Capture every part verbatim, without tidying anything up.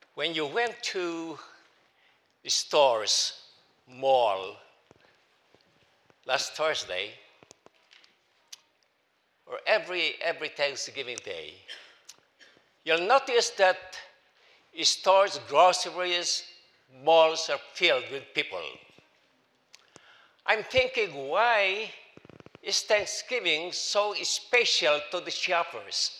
When you went to stores, mall, last Thursday, or every, every Thanksgiving Day, you'll notice that stores, groceries, malls are filled with people. I'm thinking, why is Thanksgiving so special to the shoppers?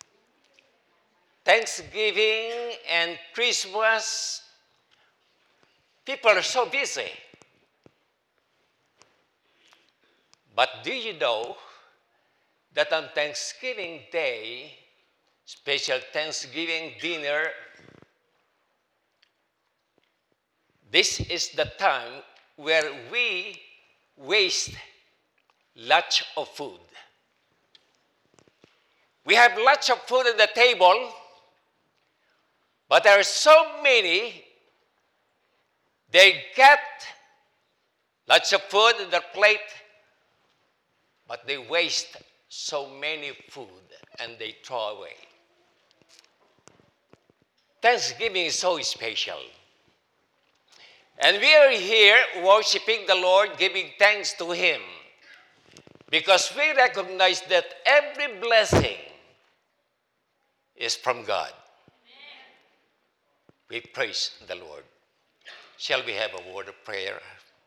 Thanksgiving and Christmas, people are so busy. But do you know that on Thanksgiving Day, special Thanksgiving dinner, this is the time where we waste lots of food. We have lots of food on the table, but there are so many, they get lots of food on their plate, but they waste so many food and they throw away. Thanksgiving is so special. And we are here worshiping the Lord, giving thanks to Him, because we recognize that every blessing is from God. Amen. We praise the Lord. Shall we have a word of prayer?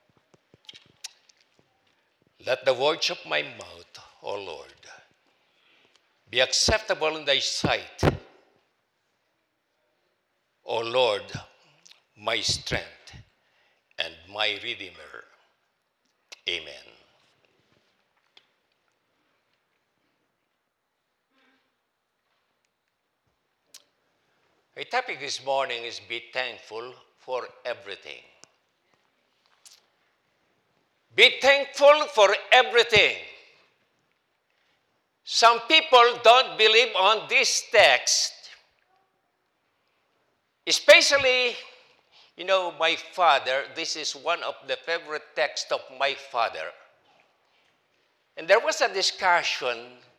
Let the words of my mouth, O Lord, be acceptable in thy sight, O Lord, my strength and my Redeemer. Amen. Our topic this morning is be thankful for everything. Be thankful for everything. Some people don't believe on this text. Especially, you know, my father, this is one of the favorite texts of my father. And there was a discussion.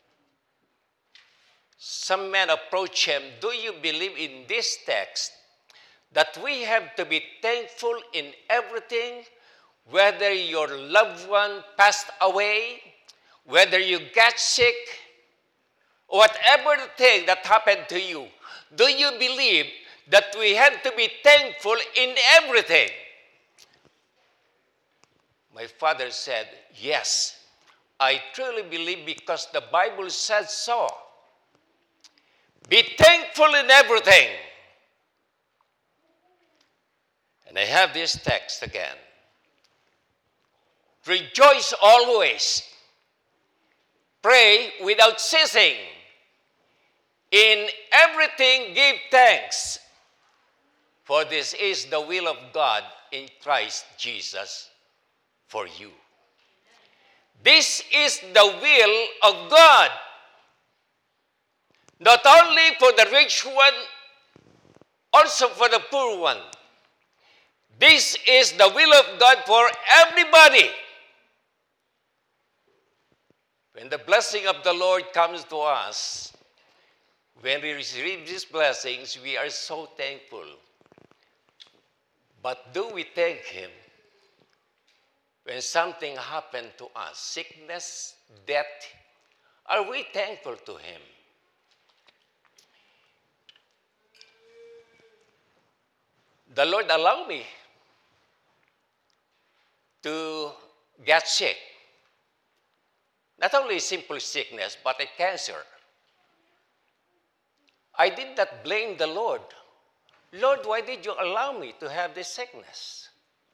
Some men approached him, do you believe in this text that we have to be thankful in everything, whether your loved one passed away, whether you got sick, whatever the thing that happened to you, do you believe that we have to be thankful in everything? My father said, yes, I truly believe because the Bible says so. Be thankful in everything. And I have this text again. Rejoice always. Pray without ceasing. In everything give thanks, for this is the will of God in Christ Jesus for you. This is the will of God, not only for the rich one, also for the poor one. This is the will of God for everybody. When the blessing of the Lord comes to us, when we receive these blessings, we are so thankful. But do we thank Him when something happened to us, sickness, death? Are we thankful to Him? The Lord allowed me to get sick. Not only simple sickness, but a cancer. I did not blame the Lord. Lord, why did you allow me to have this sickness?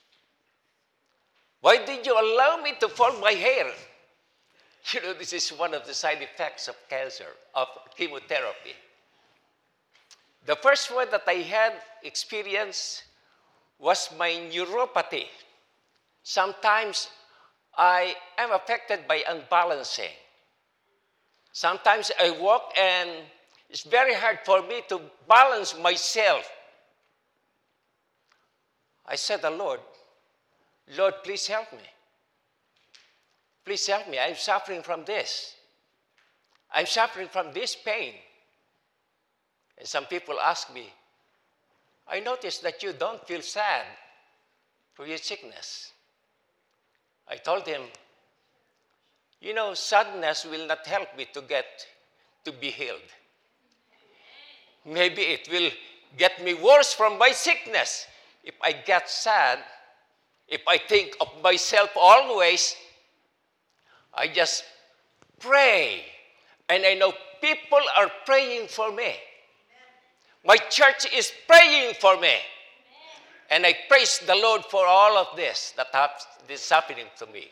Why did you allow me to fall my hair? You know, this is one of the side effects of cancer, of chemotherapy. The first one that I had experienced was my neuropathy. Sometimes I am affected by unbalancing. Sometimes I walk and it's very hard for me to balance myself. I said to the Lord, Lord, please help me. Please help me. I'm suffering from this. I'm suffering from this pain. And some people ask me, I noticed that you don't feel sad for your sickness. I told him, you know, sadness will not help me to get to be healed. Maybe it will get me worse from my sickness. If I get sad, if I think of myself always, I just pray. And I know people are praying for me. My church is praying for me. And I praise the Lord for all of this that is happening to me.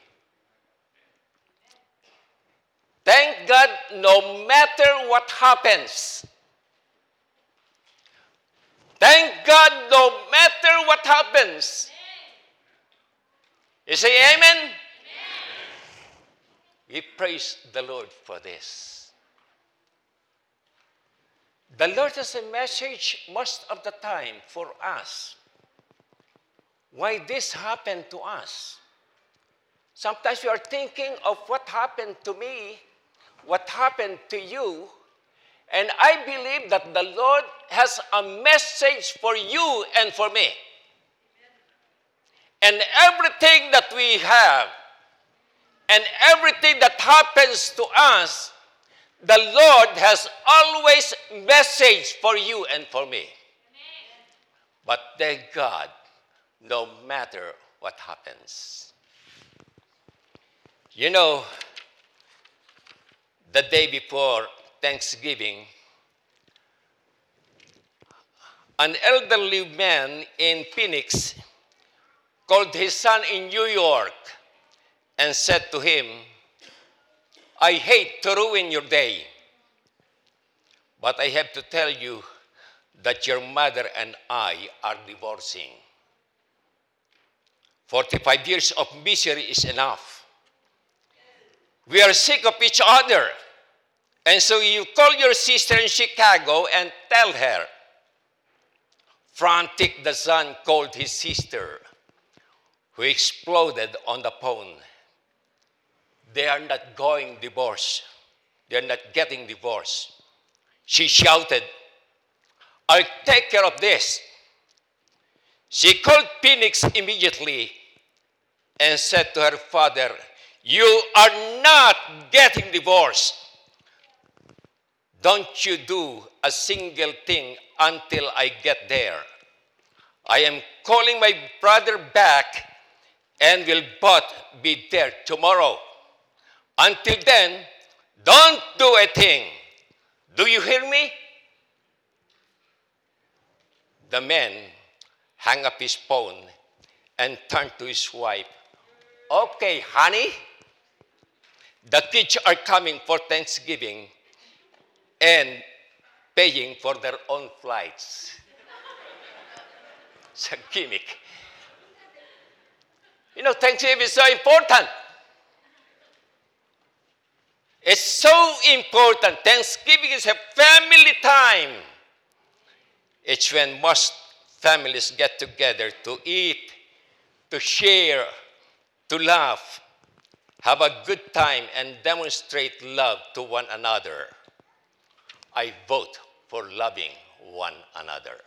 Thank God, no matter what happens. Thank God, no matter what happens. You say amen? Amen? We praise the Lord for this. The Lord has a message most of the time for us. Why this happened to us. Sometimes we are thinking of what happened to me, what happened to you, and I believe that the Lord has a message for you and for me. And everything that we have, and everything that happens to us, the Lord has always message for you and for me. But thank God, no matter what happens. You know, the day before Thanksgiving, an elderly man in Phoenix called his son in New York and said to him, I hate to ruin your day, but I have to tell you that your mother and I are divorcing. forty-five years of misery is enough. We are sick of each other. And so you call your sister in Chicago and tell her. Frantic, the son called his sister, who exploded on the phone. They are not going divorce. They are not getting divorced. She shouted, I'll take care of this. She called Phoenix immediately and said to her father, you are not getting divorced. Don't you do a single thing until I get there. I am calling my brother back and will both be there tomorrow. Until then, don't do a thing. Do you hear me? The man hung up his phone and turned to his wife. Okay, honey, the kids are coming for Thanksgiving and paying for their own flights. It's a gimmick. You know, Thanksgiving is so important. It's so important. Thanksgiving is a family time. It's when most families get together to eat, to share, to laugh, have a good time, and demonstrate love to one another. I vote for loving one another.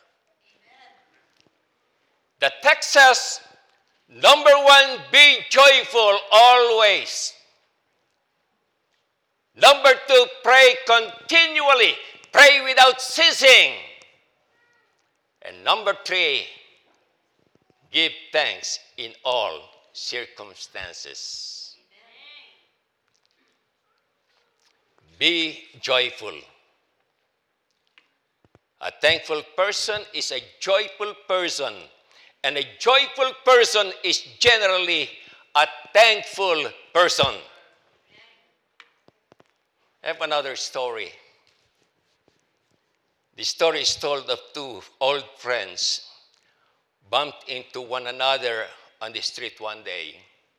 The text says, number one, be joyful always. Number two, pray continually. Pray without ceasing. And number three, give thanks in all circumstances. Be joyful. A thankful person is a joyful person. And a joyful person is generally a thankful person. I have another story. The story is told of two old friends bumped into one another on the street one day.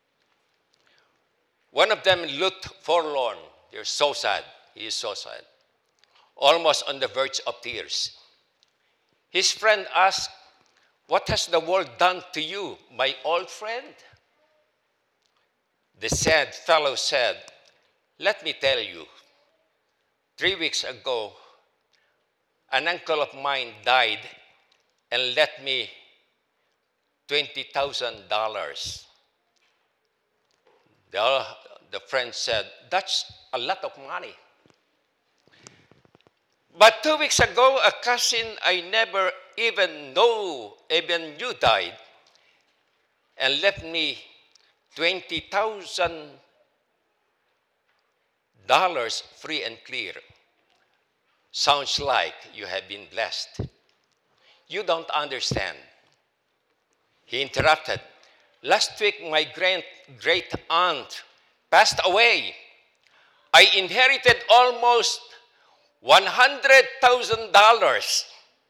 One of them looked forlorn. They're so sad. He is so sad. Almost on the verge of tears. His friend asked, what has the world done to you, my old friend? The sad fellow said, let me tell you, three weeks ago, an uncle of mine died and lent me twenty thousand dollars. The, the friend said, that's a lot of money. But two weeks ago, a cousin I never even know, even knew died, and left me twenty thousand dollars free and clear. Sounds like you have been blessed. You don't understand. He interrupted. Last week, my great, great aunt passed away. I inherited almost one hundred thousand dollars.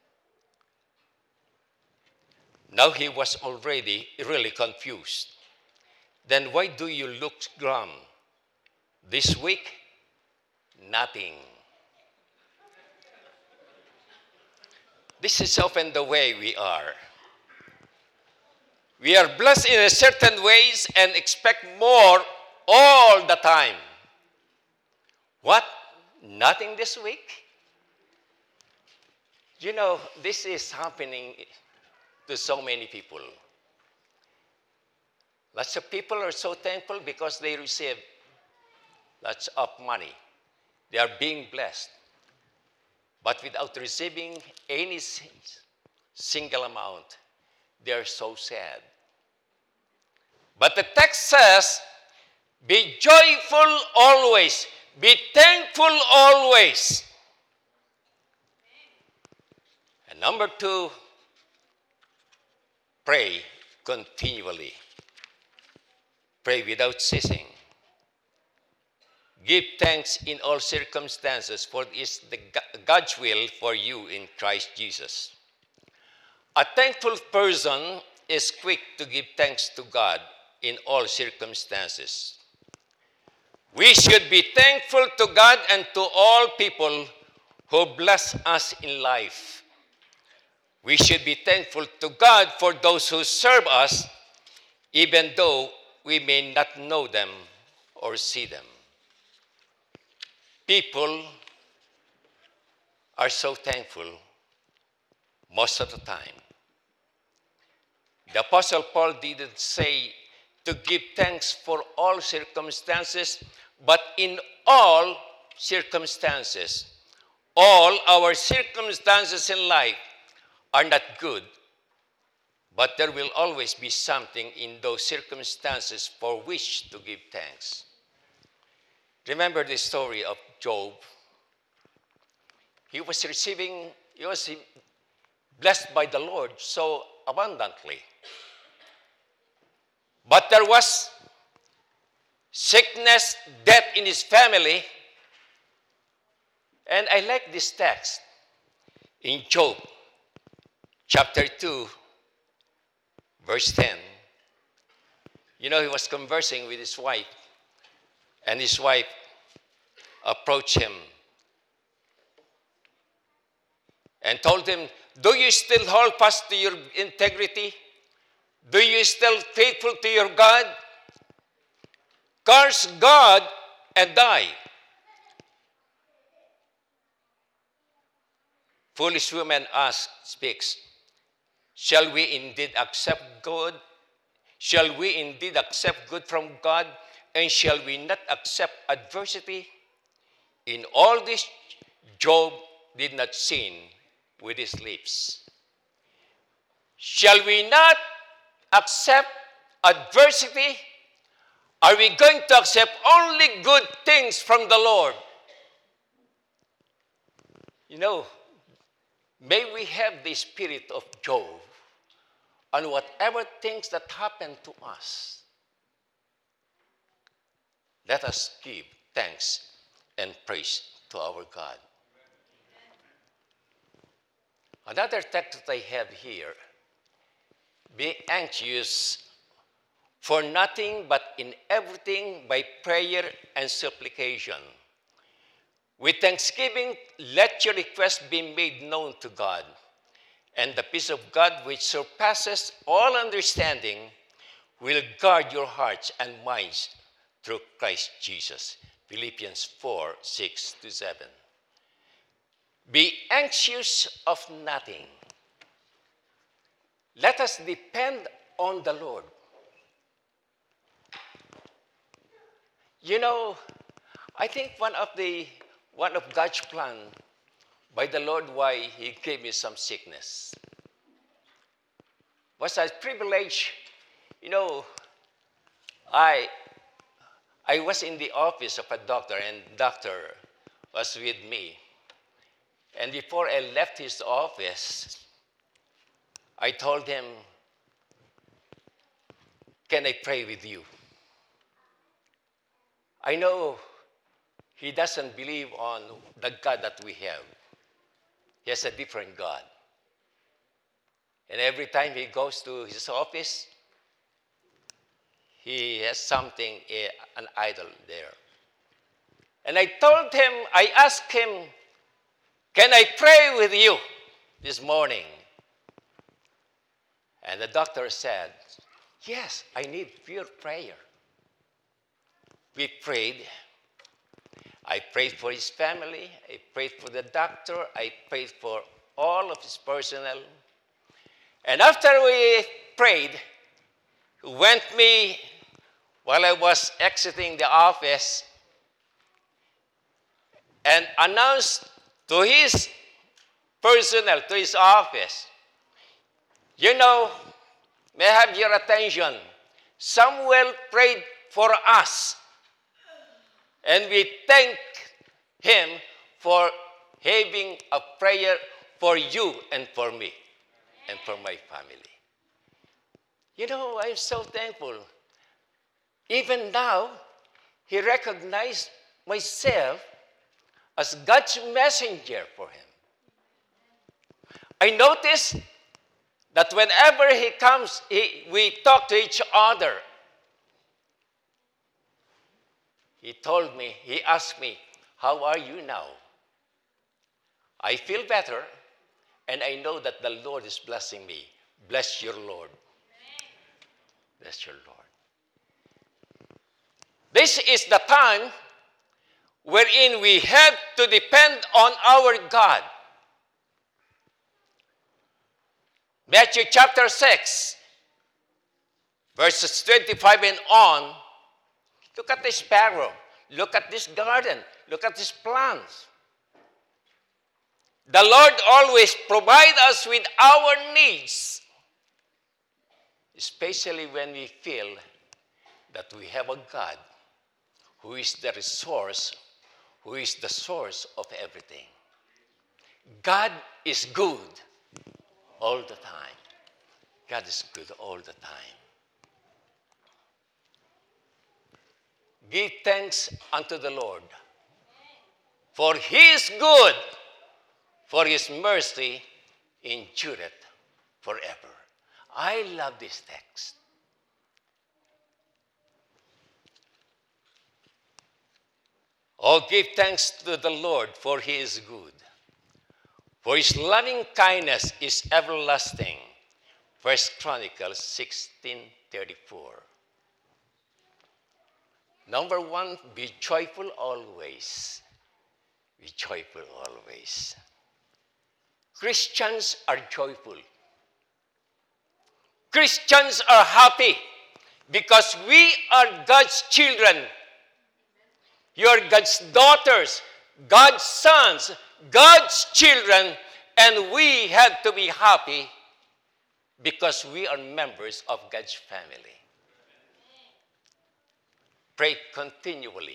Now he was already really confused. Then why do you look glum? This week, nothing. This is often the way we are. We are blessed in a certain ways and expect more all the time. What? Nothing this week? You know, this is happening to so many people. Lots of people are so thankful because they receive lots of money. They are being blessed. But without receiving any single amount, they are so sad. But the text says, be joyful always. Be thankful always. And number two, pray continually. Pray without ceasing. Give thanks in all circumstances, for it is the God's will for you in Christ Jesus. A thankful person is quick to give thanks to God in all circumstances. We should be thankful to God and to all people who bless us in life. We should be thankful to God for those who serve us, even though we may not know them or see them. People are so thankful most of the time. The Apostle Paul didn't say to give thanks for all circumstances, but in all circumstances. All our circumstances in life are not good, but there will always be something in those circumstances for which to give thanks. Remember the story of Job. He was receiving, he was blessed by the Lord so abundantly. But there was sickness, death in his family. And I like this text in Job chapter two, verse ten. You know, he was conversing with his wife, and his wife approached him and told him, do you still hold fast to your integrity? Do you still faithful to your God? Curse God and die. Foolish woman asks, speaks, shall we indeed accept good? Shall we indeed accept good from God? And shall we not accept adversity? In all this, Job did not sin with his lips. Shall we not accept adversity? Are we going to accept only good things from the Lord? You know, may we have the spirit of Job on whatever things that happen to us. Let us give thanks and praise to our God. Another text that I have here, be anxious for nothing, but in everything by prayer and supplication. With thanksgiving, let your requests be made known to God. And the peace of God, which surpasses all understanding, will guard your hearts and minds through Christ Jesus. Philippians four, six to seven. Be anxious of nothing. Let us depend on the Lord. You know, I think one of the one of God's plan by the Lord why He gave me some sickness was a privilege. You know, I I was in the office of a doctor, and doctor was with me. And before I left his office, I told him, "Can I pray with you?" I know he doesn't believe on the God that we have. He has a different God. And every time he goes to his office, he has something, an idol there. And I told him, I asked him, "Can I pray with you this morning?" And the doctor said, "Yes, I need your prayer." We prayed. I prayed for his family. I prayed for the doctor. I prayed for all of his personnel. And after we prayed, he went me, while I was exiting the office, and announced to his personnel, to his office, "You know, may I have your attention. Samuel prayed for us. And we thank him for having a prayer for you and for me and for my family." You know, I'm so thankful. Even now, he recognized myself as God's messenger for him. I noticed that whenever he comes, he, we talk to each other. He told me, he asked me, "How are you now?" I feel better, and I know that the Lord is blessing me. Bless your Lord. Bless your Lord. This is the time wherein we have to depend on our God. Matthew chapter six, verses twenty-five and on. Look at this sparrow. Look at this garden. Look at these plants. The Lord always provides us with our needs, especially when we feel that we have a God who is the resource, who is the source of everything. God is good all the time. God is good all the time. Give thanks unto the Lord, for he is good, for his mercy endureth forever. I love this text. Oh, give thanks to the Lord, for he is good, for his loving kindness is everlasting. First Chronicles sixteen thirty-four. Number one, be joyful always. Be joyful always. Christians are joyful. Christians are happy because we are God's children. You are God's daughters, God's sons, God's children, and we have to be happy because we are members of God's family. Pray continually.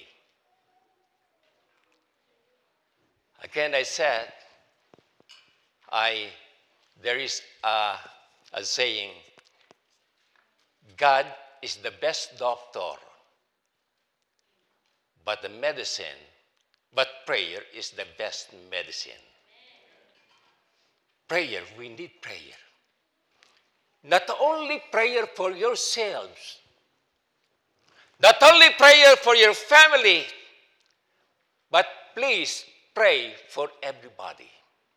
Again, I said, I there is a, a saying, God is the best doctor, but the medicine, but prayer is the best medicine. Prayer, we need prayer. Not only prayer for yourselves, not only prayer for your family, but please pray for everybody.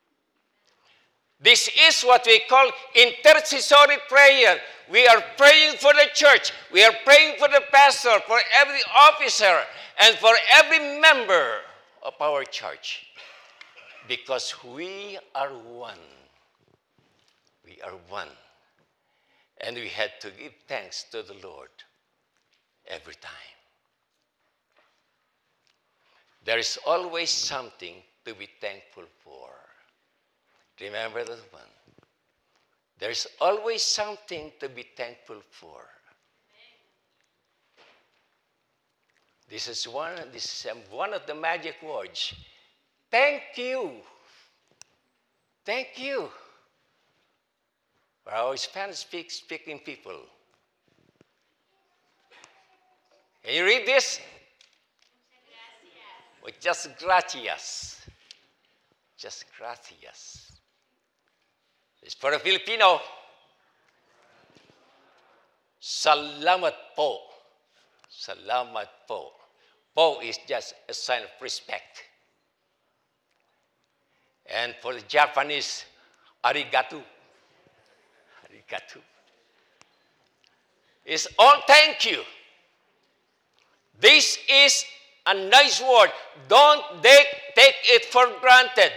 This is what we call intercessory prayer. We are praying for the church. We are praying for the pastor, for every officer, and for every member of our church. Because we are one. We are one. And we had to give thanks to the Lord every time. There is always something to be thankful for. Remember that one. There is always something to be thankful for. This is one, this is one of the magic words. Thank you. Thank you. For our Spanish speaking people. Can you read this? Muchas gracias. Just gracias. It's for a Filipino. Salamat po. Salamat po. Po is just a sign of respect. And for the Japanese, arigato. Arigato. It's all thank you. This is a nice word. Don't take, take it for granted.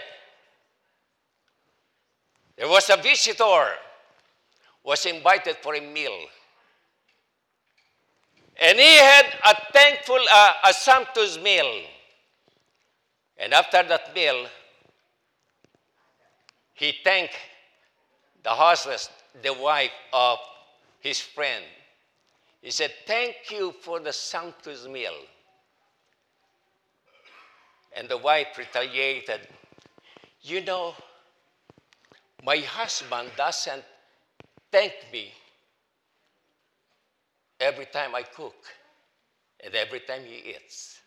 There was a visitor, was invited for a meal. And he had a thankful, uh, a sumptuous meal. And after that meal, he thanked the hostess, the wife of his friend. He said, thank you for the sumptuous meal. And the wife retaliated, you know, my husband doesn't thank me every time I cook and every time he eats.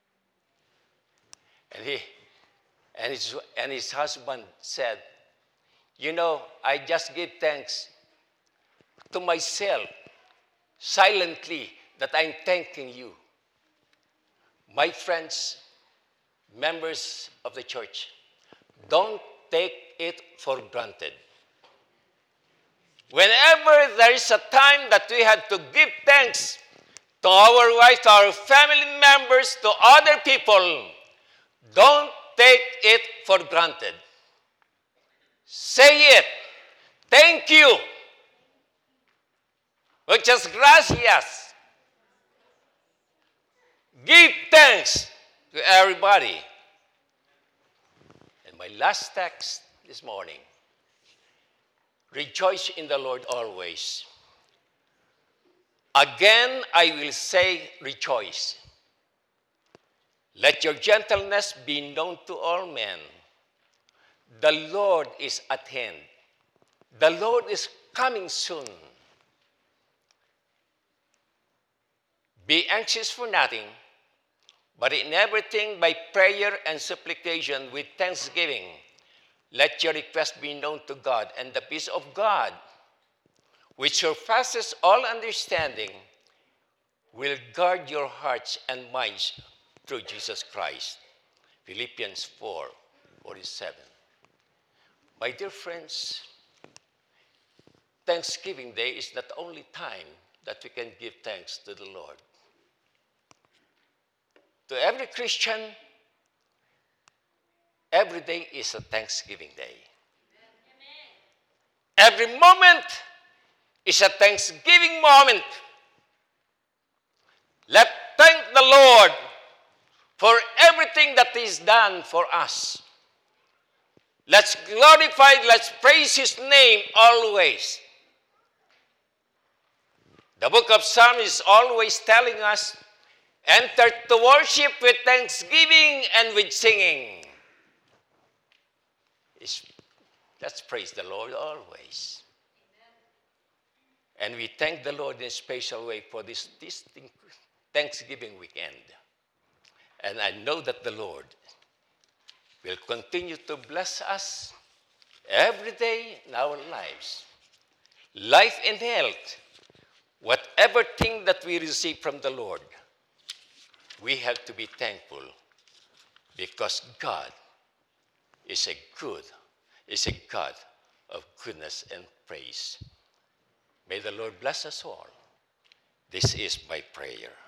And he and his and his husband said, you know, I just give thanks to myself silently that I'm thanking you. My friends, members of the church, don't take it for granted. Whenever there is a time that we have to give thanks to our wife, to our family members, to other people, don't take it for granted. Say it. Thank you. Muchas gracias. Give thanks to everybody. And my last text this morning. Rejoice in the Lord always. Again, I will say rejoice. Let your gentleness be known to all men. The Lord is at hand. The Lord is coming soon. Be anxious for nothing, but in everything by prayer and supplication with thanksgiving, let your request be known to God, and the peace of God, which surpasses all understanding, will guard your hearts and minds through Jesus Christ. Philippians four forty-seven. My dear friends, Thanksgiving Day is not the only time that we can give thanks to the Lord. To every Christian, every day is a Thanksgiving Day. Amen. Every moment is a Thanksgiving moment. Let's thank the Lord for everything that He's done for us. Let's glorify, let's praise His name always. The book of Psalms is always telling us, enter to worship with thanksgiving and with singing. It's, let's praise the Lord always. Amen. And we thank the Lord in a special way for this, this thing, Thanksgiving weekend. And I know that the Lord will continue to bless us every day in our lives. Life and health, whatever thing that we receive from the Lord, we have to be thankful because God is a good, is a God of goodness and praise. May the Lord bless us all. This is my prayer.